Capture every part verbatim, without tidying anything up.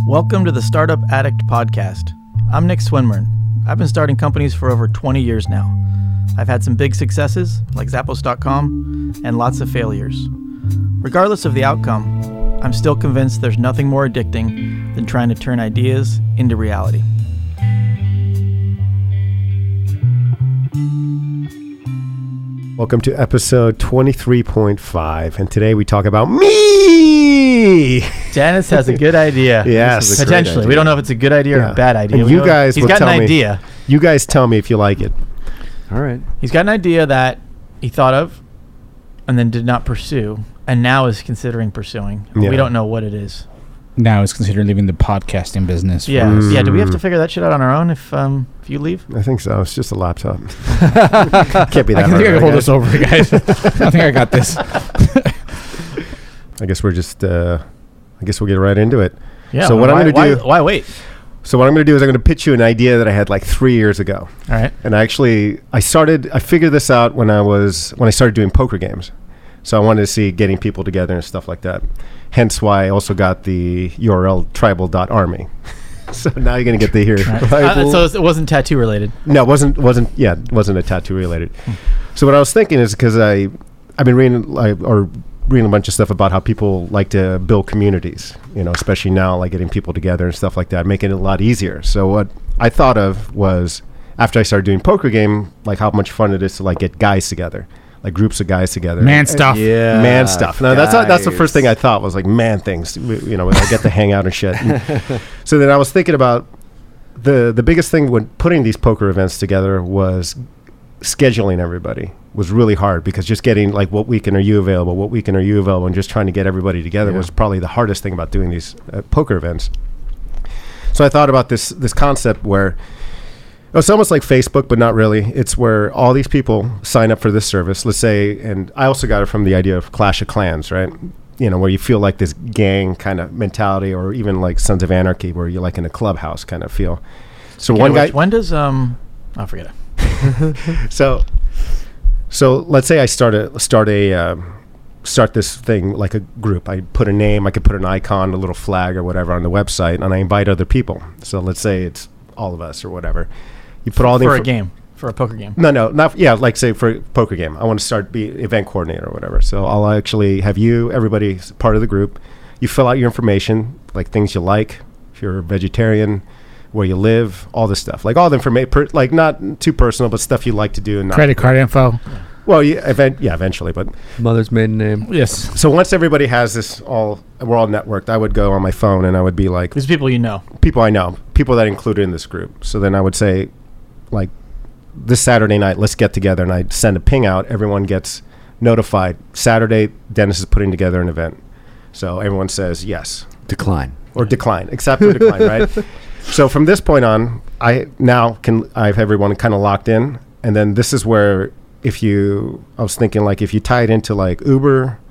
Welcome to the Startup Addict Podcast. I'm Nick Swinburne. I've been starting companies for over twenty years now. I've had some big successes, like Zappos dot com, and lots of failures. Regardless of the outcome, I'm still convinced there's nothing more addicting than trying to turn ideas into reality. Welcome to episode twenty-three point five, and today we talk about me! Dennis has a good idea. Yes. Potentially. We don't know if it's a good idea or Yeah. a bad idea. And We you know- guys He's will got an tell me. idea. You guys tell me if you like it. All right. He's got an idea that he thought of and then did not pursue, and now is considering pursuing. Yeah. We don't know what it is. Now is considering leaving the podcasting business. Yeah. Mm. Yeah. Do we have to figure that shit out on our own if um if you leave? I think so. It's just a laptop. Can't be that I can hard, think I right, can hold guys? this over, guys. I think I got this. I guess we're just, uh, I guess we'll get right into it. Yeah. So what I'm why- gonna why- do- Why wait? So what I'm going to do is I'm going to pitch you an idea that I had like three years ago. All right. And I actually, I started, I figured this out when I was, when I started doing poker games. So I wanted to see getting people together and stuff like that. Hence why I also got the U R L tribal dot army. So now you're going to get to hear. Right. Uh, so it wasn't tattoo related. No, it wasn't, wasn't, yeah, it wasn't a tattoo related. So what I was thinking is because I, I've been reading, like, or reading a bunch of stuff about how people like to build communities, you know, especially now, like getting people together and stuff like that, making it a lot easier. So what I thought of was after I started doing poker game, like how much fun it is to like get guys together, like groups of guys together. Man stuff. Yeah. Man stuff. No, that's not, that's the first guys. thing I thought was like man things, you know, when I get to hang out and shit. And so then I was thinking about the the biggest thing when putting these poker events together was scheduling everybody was really hard because just getting like what weekend are you available, what weekend are you available, and just trying to get everybody together Yeah. was probably the hardest thing about doing these uh, poker events. So I thought about this this concept where it's almost like Facebook, but not really. It's where all these people sign up for this service, let's say, and I also got it from the idea of Clash of Clans, right? You know, where you feel like this gang kind of mentality, or even like Sons of Anarchy, where you're like in a clubhouse kind of feel. So Okay, one guy, which- When does um? I'll forget it. so, so let's say I start a start a um, start this thing like a group. I put a name, I could put an icon, a little flag or whatever on the website, and I invite other people. So let's say it's all of us or whatever. You put all the For a info- game. For a poker game. No, no, not yeah. Like say for a poker game, I want to start be event coordinator or whatever. So I'll actually have you, everybody, s- part of the group. You fill out your information, like things you like, if you're a vegetarian, where you live, all this stuff, like all the information, per- like not too personal, but stuff you like to do. And not Credit card info. Well, yeah, event, yeah, eventually, but Mother's maiden name. Yes. so once everybody has this all, we're all networked. I would go on my phone and I would be like, These people you know. people I know, people that included in this group. So then I would say, like, this Saturday night, let's get together, and I'd send a ping out. Everyone gets notified. Saturday, Dennis is putting together an event. So everyone says yes Decline. or decline, accept or decline, right? So from this point on, I now can I have everyone kind of locked in, and then this is where if you, I was thinking like if you tie it into like Uber,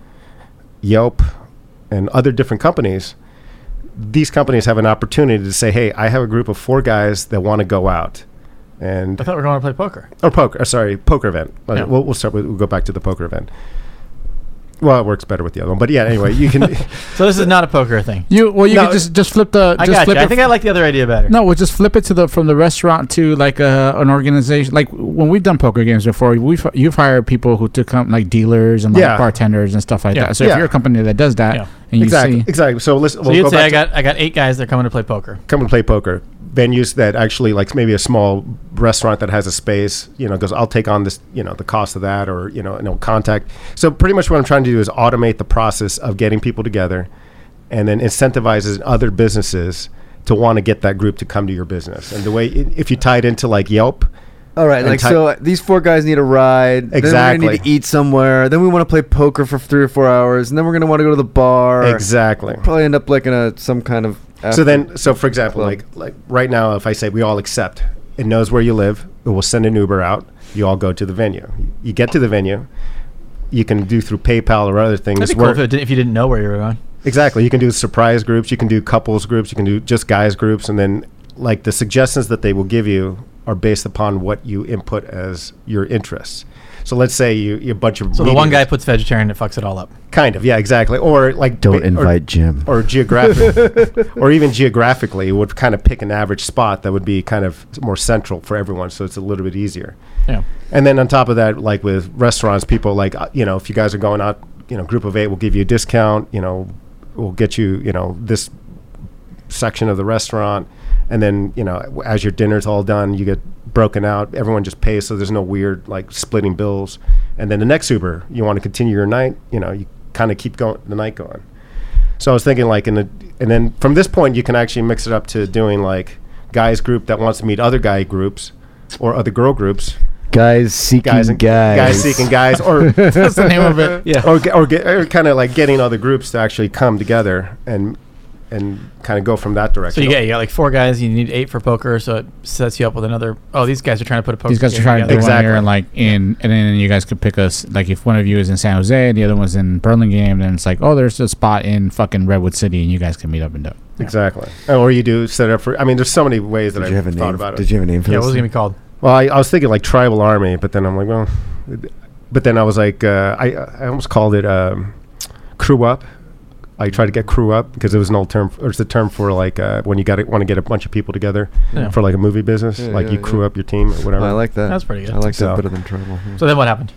Yelp, and other different companies, these companies have an opportunity to say, hey, I have a group of four guys that want to go out. And I thought we were going to play poker. or poker, uh, sorry, poker event. Uh, Yeah. We'll, we'll start with, we'll go back to the poker event. Well, it works better with the other one, but yeah. Anyway, you can. So this is not a poker thing. You well, you No, could just just flip the. I just got you. flip I it think I like the other idea better. No, we'll just flip it to the from the restaurant to like a, an organization. Like when we've done poker games before, we've you've hired people who to come like dealers and like Yeah. bartenders and stuff like Yeah. that. So Yeah. if you're a company that does that Yeah. and you exactly, see, exactly. So listen, So we'll you'd go say back I to got I got eight guys that are coming to play poker. come and play poker. Venues that actually like maybe a small restaurant that has a space, you know, goes, I'll take on this, you know, the cost of that, or you know, no contact. So pretty much what I'm trying to do is automate the process of getting people together, and then incentivizes other businesses to want to get that group to come to your business. And the way if you tie it into like Yelp. All right, And like ty- so these four guys need a ride. Then we're Exactly. gonna need to eat somewhere. Then we want to play poker for three or four hours, and then we're gonna want to go to the bar. Exactly. Probably end up like in a some kind of. So after- then, so for example, club. like like right now, if I say we all accept, it knows where you live. It will send an Uber out. You all go to the venue. You get to the venue. You can do through PayPal or other things. That'd be cool if, it did, if you didn't know where you were going. Exactly. You can do surprise groups. You can do couples groups. You can do just guys groups, and then like the suggestions that they will give you are based upon what you input as your interests. So let's say you, you a bunch of So the one guy mediums- puts vegetarian, it fucks it all up. kind of, yeah, exactly. Or like Don't ba- invite Jim. or, or geographic, or even geographically, would kind of pick an average spot that would be kind of more central for everyone, so it's a little bit easier. Yeah. And then on top of that, like with restaurants, people like uh, you know, if you guys are going out, you know, group of eight, we'll give you a discount. You know, we'll get you, you know, this section of the restaurant, and then you know, as your dinner's all done, you get broken out. Everyone just pays, so there's no weird like splitting bills. And then the next Uber, you want to continue your night, you know, you kind of keep going the night going. So I was thinking like in the, and then from this point you can actually mix it up to doing like guys group that wants to meet other guy groups or other girl groups. Guys seeking Guys guys. and guys seeking guys, or That's the name of it. Yeah. or ge- or, get, or kind of like getting other groups to actually come together and and kind of go from that So direction. you get you got like four guys. You need eight for poker, so it sets you up with another. Oh, these guys are trying to put a poker. These guys are game trying to do together. one Exactly. here and like in, and then you guys could pick us. Like if one of you is in San Jose and the other one's in Burlingame, then it's like, oh, there's a spot in fucking Redwood City, and you guys can meet up and do it. Exactly. Or you do set it up for. I mean, there's so many ways that Did I you have a thought name? about Did it. you have a name for Yeah, this? what was it gonna be called? Well, I, I was thinking like tribal army, but then I'm like, well, but then I was like, uh, I I almost called it um, crew up. I tried to get crew up because it was an old term, or it's the term for like uh, when you got want to get a bunch of people together Yeah. for like a movie business, Yeah, like yeah, you crew yeah. up your team or whatever. I like that. That's pretty good. I like So- that better than Tribal. yeah. So then what happened?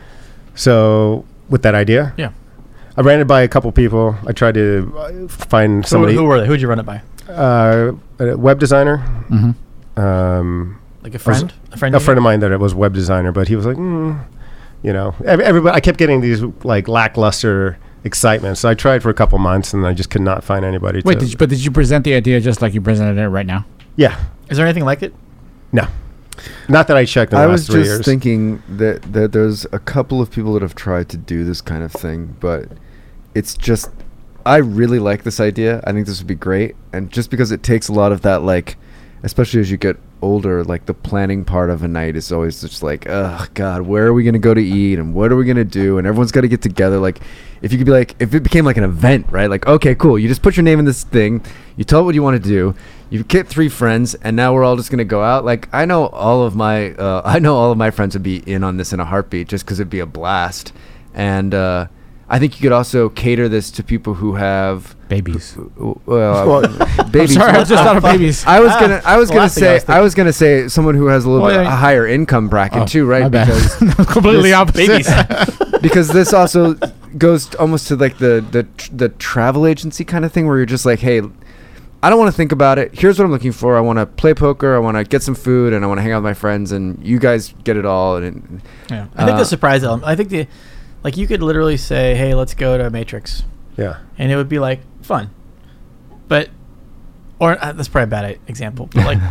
So with that idea, Yeah. I ran it by a couple people. I tried to uh, find So somebody, who were they? Who'd you run it by? uh, a web designer, Mm-hmm. um, Like a friend? A friend? a friend of mine that was web designer, but he was like, mm, you know, ev- everybody. I kept getting these like lackluster excitement, so I tried for a couple months, and I just could not find anybody. Wait, to, did you, but did you present the idea just like you presented it right now? yeah, Is there anything like it? no, not that I checked in the I last was three just years. thinking that, that there's a couple of people that have tried to do this kind of thing, but it's just, I really like this idea. I think this would be great. And just because it takes a lot of that, like, especially as you get older, like the planning part of a night is always just like, oh God, where are we going to go to eat and what are we going to do? And everyone's got to get together. Like, if you could be like, if it became like an event, right? Like, okay, cool. You just put your name in this thing. You tell it what you want to do. You get three friends, and now we're all just gonna go out. Like, I know all of my, uh, I know all of my friends would be in on this in a heartbeat, just because it'd be a blast. And uh, I think you could also cater this to people who have Babies. Well, Well, babies. I'm sorry, I just thought of babies. I was gonna, I was The gonna last thing I say, was I was gonna say someone who has a little Oh, bit yeah. a higher income bracket Oh, too, right? my bad. Because That was completely this- opposite. Babies. because this also goes t- almost to like the the tr- the travel agency kind of thing, where you're just like, hey, I don't want to think about it. Here's what I'm looking for. I want to play poker. I want to get some food, and I want to hang out with my friends. And you guys get it all. And Yeah. I think Uh, the surprise element. I think the, like you could literally say, "Hey, let's go to Matrix," yeah, and it would be like fun. But, or uh, that's probably a bad i- example. But like,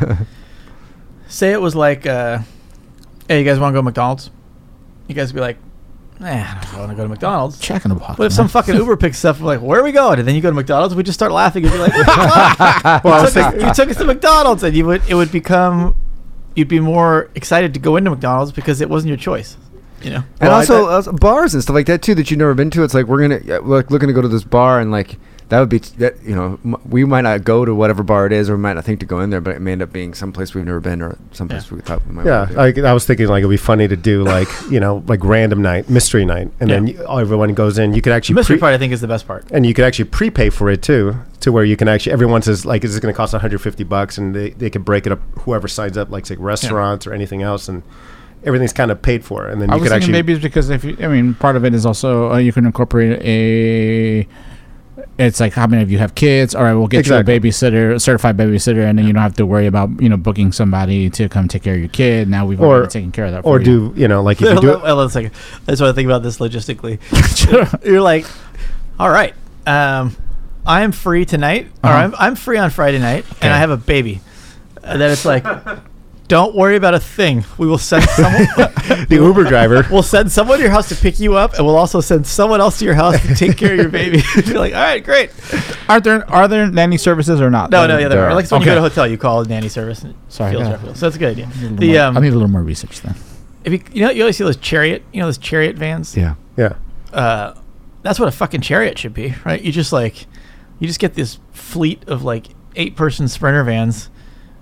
say it was like, uh, "Hey, you guys want to go to McDonald's?" You guys would be like, "Nah, I don't want to go to McDonald's." Check in the box. What if man. some fucking Uber picks up? Like, where are we going? And then you go to McDonald's. We just start laughing and be like, Well, I you, was took us, thinking- you took us to McDonald's, and you would it would become, you'd be more excited to go into McDonald's because it wasn't your choice. You know. and Well, I also, bet- also bars and stuff like that too that you've never been to. It's like we're gonna uh, like looking to go to this bar, and like that would be t- that you know m- we might not go to whatever bar it is, or we might not think to go in there, but it may end up being someplace we've never been, or someplace Yeah. we thought we might. yeah. wanna do. I, I was thinking like it'd be funny to do like you know like random night, mystery night, and then Yeah. you, everyone goes in. You could The actually mystery pre- part, I think, is the best part. and you could actually prepay for it too, to where you can actually everyone says like, is this going to cost one hundred fifty bucks, and they they could break it up. Whoever signs up, like say restaurants or anything else, and everything's kind of paid for, and then I you was could thinking actually maybe it's because if you, I mean, part of it is also uh, you can incorporate a. It's like how many of you have kids? All right, we'll get Exactly. you a babysitter, a certified babysitter, and then you don't have to worry about you know booking somebody to come take care of your kid. Now we've Or- already taken care of that. or for you. do you know like if you do it, Hold on a second. I just want to think about this logistically. You're like, all right, um, I am free tonight, or Uh-huh. I'm, I'm free on Friday night, Okay. and I have a baby. And then it's like, don't worry about a thing. We will send someone. the Uber driver. We'll send someone to your house to pick you up, and we'll also send someone else to your house to take care of your baby. You're like, all right, great. Are there are there nanny services or not? No, no, yeah, there There are. are. Like so when you Okay. go to a hotel, you call a nanny service. And it Sorry, feels yeah. reputable. So that's a good idea. I need a little The more- um, I need a little more research then. if you you know you always see those chariot, you know those chariot vans. Yeah. Yeah, Uh, that's what a fucking chariot should be, right? You just like, you just get this fleet of like eight person sprinter vans,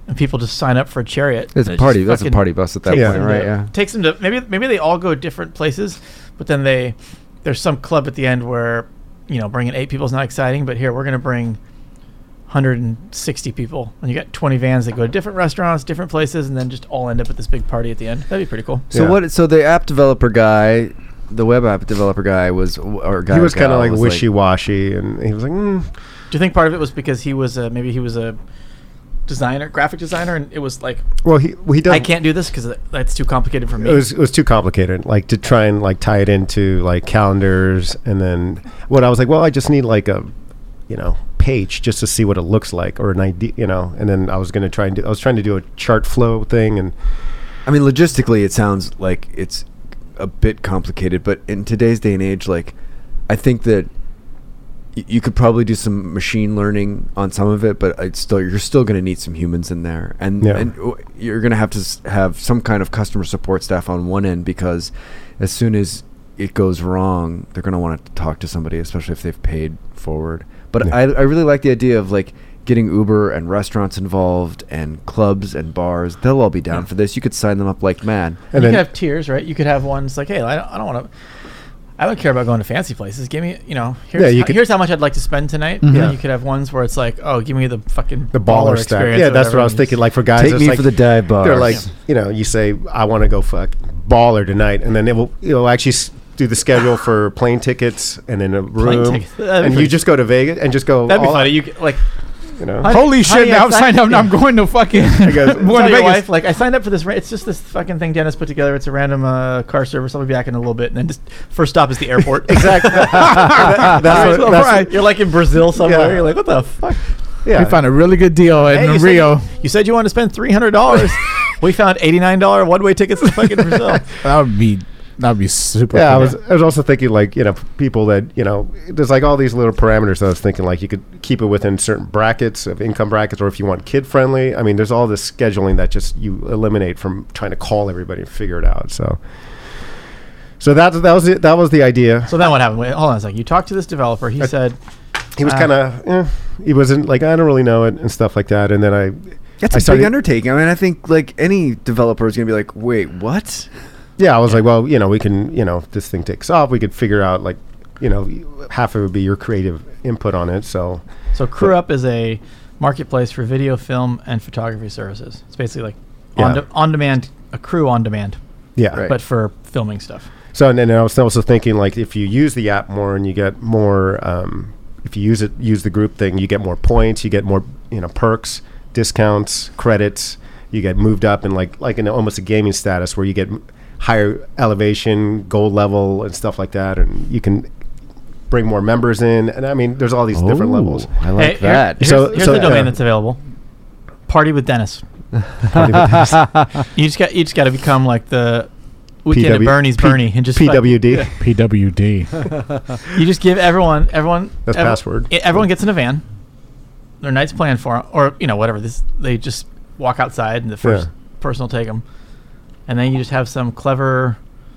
and people just sign up for a chariot. It's a It party. just That's a fucking party bus at that takes point, them right? to- Yeah. Takes them to maybe maybe they all go different places, but then they there's some club at the end where, you know, bringing eight people is not exciting, but here we're gonna bring one hundred sixty people, and you got twenty vans that go to different restaurants, different places, and then just all end up at this big party at the end. That'd be pretty cool. So Yeah. what? So the app developer guy, the web app developer guy was, or guy He was or kind of gal like was wishy-washy, and he was like, mm. Do you think part of it was because he was a, maybe he was a designer, graphic designer, and it was like, well, he he does. I can't do this because that's too complicated for me. It was it was too complicated. Like to try and like tie it into like calendars, and then what I was like, well, I just need like a, you know, page just to see what it looks like or an idea, you know. And then I was gonna try and do. I was trying to do a chart flow thing, and I mean, logistically, it sounds like it's a bit complicated, but in today's day and age, like, I think that y- you could probably do some machine learning on some of it, but it's still you're still going to need some humans in there, and Yeah. and w- you're going to have to s- have some kind of customer support staff on one end, because as soon as it goes wrong, they're going to want to talk to somebody, especially if they've paid forward. But Yeah. I I really like the idea of like getting Uber and restaurants involved and clubs and bars. They'll all be down Yeah. for this. You could sign them up like mad. and you then could have tiers, right? You could have ones like, hey, I don't, I don't want to. I don't care about going to fancy places. Give me, you know, here's, Yeah, you how, could- here's how much I'd like to spend tonight. Mhm. And then Yeah. you could have ones where it's like, oh, give me the fucking the baller stack. experience. Yeah, or that's what whatever, I was and thinking. just- Like for guys, Take it's me like, for the dive bar. they're like, you know, you say I want to go fuck baller tonight, and then it will it'll actually s- do the schedule for plane tickets and in a Plane room, tickets. That'd be and you pretty- just go to Vegas and just go. that'd be all funny. out, You could, like, you know. Honey- Holy honey, shit! Now I I'm signed- signed up. Now yeah. I'm going to fucking. I'm goes, going tell to your Vegas. wife, like, I signed up for this. Ra- it's just this fucking thing Dennis put together. It's a random uh, car service. I'll be back in a little bit, and then just first stop is the airport. Exactly. That- that's All right, what- well, that's right. what- You're like in Brazil somewhere. Yeah. You're like, what the fuck? yeah. We found a really good deal in Hey, you Rio. Said you, you said you wanted to spend three hundred dollars. We found eighty-nine dollar one-way tickets to fucking Brazil. That would be that would be super. Yeah, I cool. was. I was also thinking like you know people that you know there's like all these little parameters that I was thinking like you could keep it within certain brackets of income brackets, or if you want kid friendly. I mean, there's all this scheduling that just you eliminate from trying to call everybody and figure it out. So, so that that was it. That was the idea. So then what happened? Wait, hold on a second. You talked to this developer. He I- said, He was uh, kind of eh, he wasn't like I don't really know it and stuff like that. And then I That's I a started- big undertaking. I mean, I think like any developer is going to be like, wait, what? yeah I was like, well, you know, we can you know if this thing takes off, we could figure out like you know half of it would be your creative input on it. So so CrewUp is a marketplace for video, film, and photography services. It's basically like on, Yeah. de- on demand, a crew on demand, yeah. Right. but for filming stuff. So and then I was also thinking like if you use the app more and you get more, um, if you use it, use the group thing, you get more points, you get more, you know, perks, discounts, credits. You get moved up in like like in almost a gaming status where you get m- higher elevation, gold level, and stuff like that, and you can bring more members in. And I mean, there's all these different Ooh, levels. I like Hey, here- that. here's So- here's so, the domain uh, that's available. Party with Dennis. Party with this. You just got you just got to become like the weekend P W at Bernie's P- Bernie and just P fuck- W D. Yeah. P W D. You just give everyone everyone That's ev- password. e- Everyone gets in a van. Their night's planned for 'em, or you know whatever this. They just walk outside and the first Yeah. person will take them, and then you just have some clever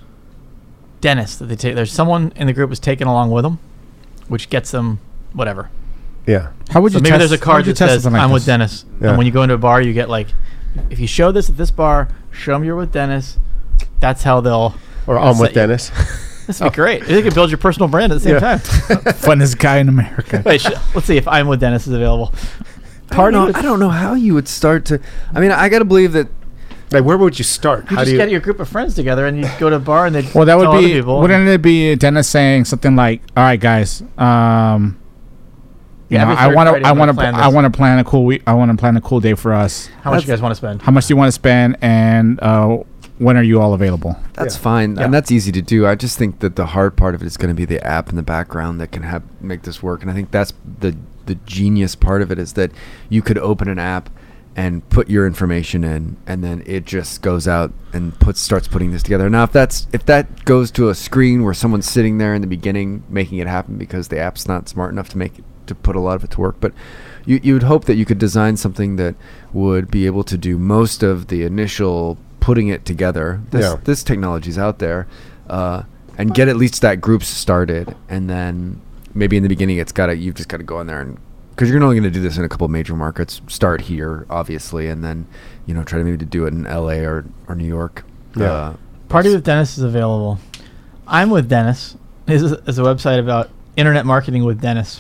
Dennis that they take. There's someone in the group who's taken along with them, which gets them whatever. Yeah. How would So you? maybe test, there's a how would card you that test says something like I'm with this? Dennis, Yeah. and when you go into a bar, you get like, if you show this at this bar, show them you're with Dennis. That's how they'll. Or I'm Set with you- Dennis. This would be great. You can build your personal brand at the same Yeah. time. Funnest guy in America. Wait, sh- let's see if I'm with Dennis is available. I don't, Party know, with- I don't know how you would start to. I mean, I got to believe that. Like, where would you start? You How just do you? get your group of friends together and you go to a bar and they Well, that tell would other be. people. Wouldn't it be Dennis saying something like, "All right, guys, um, you Yeah, know, every I third want to, Friday I I'm want gonna to, plan I this." want to plan a cool week. I want to plan a cool day for us. How much you guys want to spend? How much do you want to spend, and uh, when are you all available?" That's Yeah. fine, Yeah. and that's easy to do. I just think that the hard part of it is going to be the app in the background that can have make this work. And I think that's the the genius part of it is that you could open an app and put your information in, and then it just goes out and puts starts putting this together. Now, if that's if that goes to a screen where someone's sitting there in the beginning making it happen because the app's not smart enough to make it, to put a lot of it to work, but you you would hope that you could design something that would be able to do most of the initial putting it together. This Yeah. this technology's out there, uh, and get at least that group started, and then maybe in the beginning it's got to you've just got to go in there and because you're only going to do this in a couple major markets. Start here, obviously, and then you know try to maybe do it in L A or or New York. Yeah. Uh, Party with Dennis is available. I'm with Dennis. This is, is a website about internet marketing with Dennis.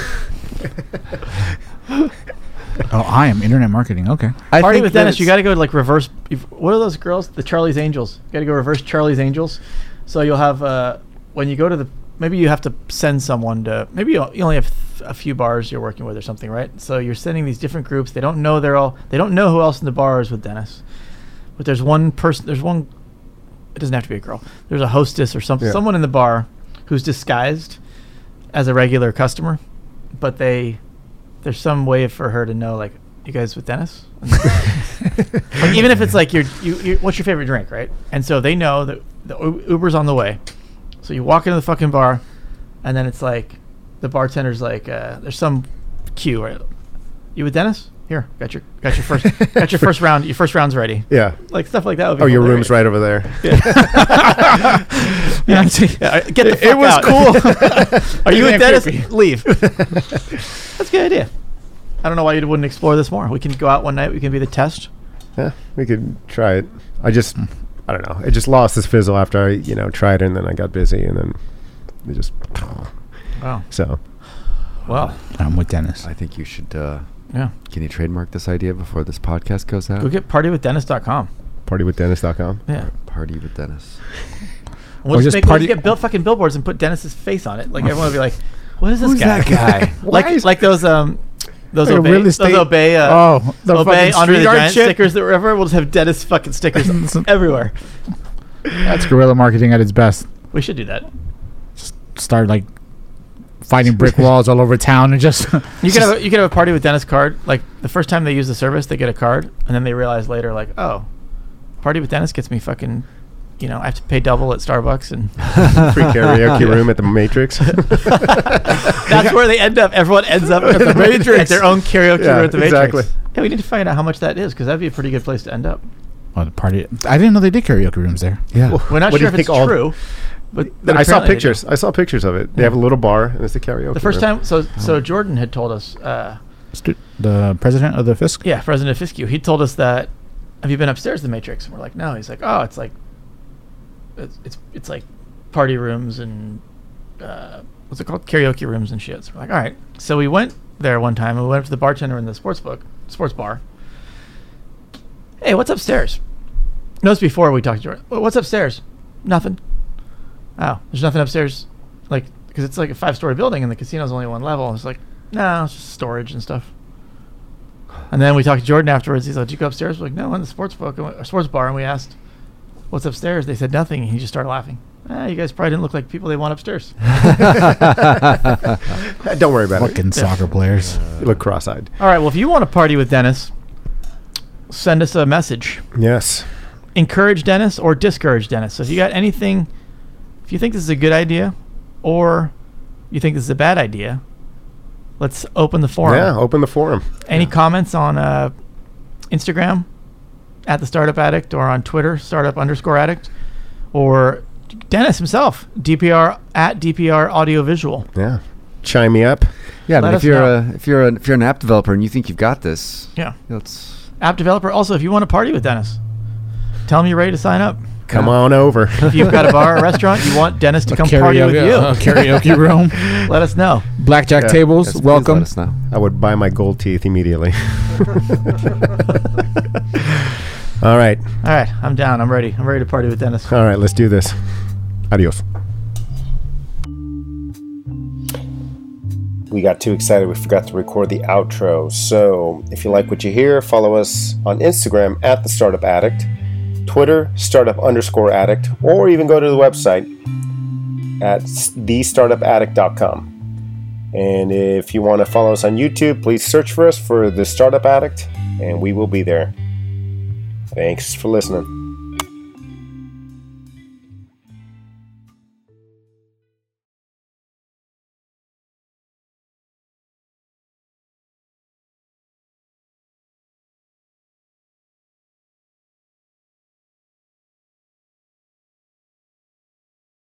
Oh, I am internet marketing. Okay. I Party think with that Dennis, you it's- got to go like reverse. if- What are those girls? The Charlie's Angels. You got to go reverse Charlie's Angels. So you'll have uh, when you go to the maybe you have to send someone to maybe you you only have th- a few bars you're working with or something, right? So you're sending these different groups. They don't know they're all. They don't know who else in the bar is with Dennis. But there's one person. There's one. It doesn't have to be a girl. There's a hostess or something. Yeah. Someone in the bar who's disguised as a regular customer, but they there's some way for her to know like. You guys with Dennis? Like, even if it's like you're, you, you, what's your favorite drink, right? And so they know that the U- Uber's on the way. So you walk into the fucking bar, and then it's like the bartender's like, uh, there's some queue, right? You with Dennis? Here, got your, got your first, got your first round. Your first round's ready. Yeah. Like stuff like that. Would be Oh, your hilarious. room's right over there. Yeah, yeah, get the It- fuck it was out. cool. Are you with Damn Dennis? creepy. Leave. That's a good idea. I don't know why you wouldn't explore this more. We can go out one night. We can be the test. Yeah, we could try it. I just, I don't know. It just lost its fizzle after I, you know, tried it, and then I got busy, and then it just. Wow. So. Well, I'm with Dennis. I think you should. Uh, yeah. can you trademark this idea before this podcast goes out? Go get party with dennis dot com. party with dennis dot com. Yeah. Party with Dennis. We'll Or just, just make, we'll party- just get built fucking billboards and put Dennis's face on it. Like everyone will be like, "What is this Who's guy?" that guy? like Why is- like those um those Like a obey real those estate- obey uh, oh, the obey fucking Andre the street art Giant shit? stickers that were everywhere. We'll just have Dennis fucking stickers everywhere. That's guerrilla marketing at its best. We should do that. Start like fighting brick walls all over town and just. You could have a, you could have a party with Dennis card. Like the first time they use the service, they get a card, and then they realize later, like, oh, party with Dennis gets me fucking. You know, I have to pay double at Starbucks, and Free karaoke room at the Matrix. that's where they end up. Everyone ends up at the Matrix, at their own karaoke Yeah, room at the Matrix. exactly. Yeah, we need to find out how much that is because that'd be a pretty good place to end up. Oh, the party! I didn't know they did karaoke rooms there. Yeah. We're not What do sure you if it's think all- true, but, but I saw apparently they do. pictures. I saw pictures of it. They have a little bar, and it's the karaoke. The first room. time, so so Jordan had told us, uh, Stu- The president of the Fisk. yeah, President Fiskew, he told us that, have you been upstairs to the Matrix? And we're like, no. He's like, oh, it's like, it's it's, it's like party rooms and, uh, what's it called? Karaoke rooms and shit. So we're like, all right. So we went there one time and we went up to the bartender in the sports book, sports bar. Hey, what's upstairs? No, it's before we talked to Jordan. "Well, what's upstairs? Nothing. Oh, there's nothing upstairs. Like, because it's like a five story building and the casino's only one level. And it's like, no, it's just storage and stuff. And then we talked to Jordan afterwards. He's like, did you go upstairs? We're like, no, in the sports book, and we- or sports bar. And we asked, what's upstairs? They said nothing. And he just started laughing. Ah, you guys probably didn't look like people they want upstairs. Don't worry about Fucking soccer players. it. You look cross-eyed. All right, well, if you want to party with Dennis, send us a message. Yes. Encourage Dennis or discourage Dennis. So if you got anything, if you think this is a good idea or you think this is a bad idea, let's open the forum. Yeah. Open the forum. Any comments on uh, Instagram at the Startup Addict or on Twitter, Startup underscore Addict, or Dennis himself, D P R at D P R Audiovisual. Yeah. Chime me up. Yeah, I Let mean, us if you're know. a if you're a, if you're an app developer and you think you've got this, Yeah. let's App developer. Also, if you want to party with Dennis, tell him you're ready to sign up. Come Yeah. on over. If you've got a bar or restaurant, you want Dennis to A come party with you, a karaoke room. let us know. Blackjack Yeah. tables. yes, please welcome. Let us know. I would buy my gold teeth immediately. All right. All right, I'm down. I'm ready. I'm ready to party with Dennis. All right. Let's do this. Adios. We got too excited. We forgot to record the outro. So if you like what you hear, follow us on Instagram at the Startup Addict, Twitter, startup underscore addict, or even go to the website at the startup addict dot com. And if you want to follow us on YouTube, please search for us for The Startup Addict, and we will be there. Thanks for listening.